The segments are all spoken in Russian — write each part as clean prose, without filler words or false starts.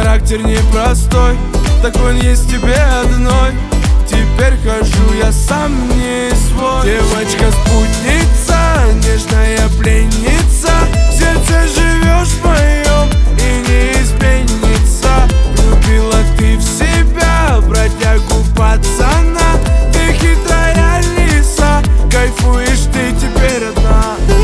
характер непростой, так он есть в тебе одной. Теперь хожу я сам не свой. Девочка-спутница, нежная пленница, в сердце живешь моем и не изменится. Влюбила ты в себя бродягу пацана, ты хитрая лиса, кайфуешь ты теперь одна.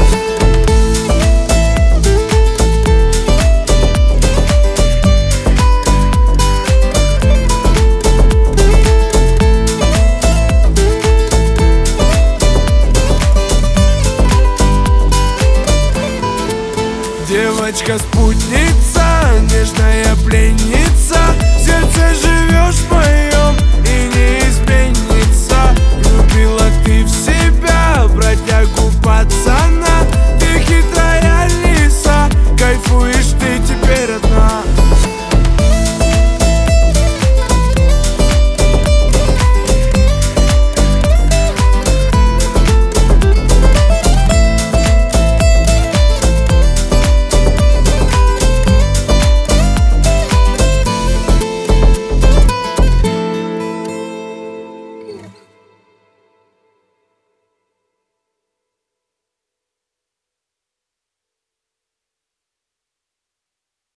Девочка-спутница, нежная пленница, в сердце живешь моем и не изменится. Влюбила ты в себя бродягу пацана.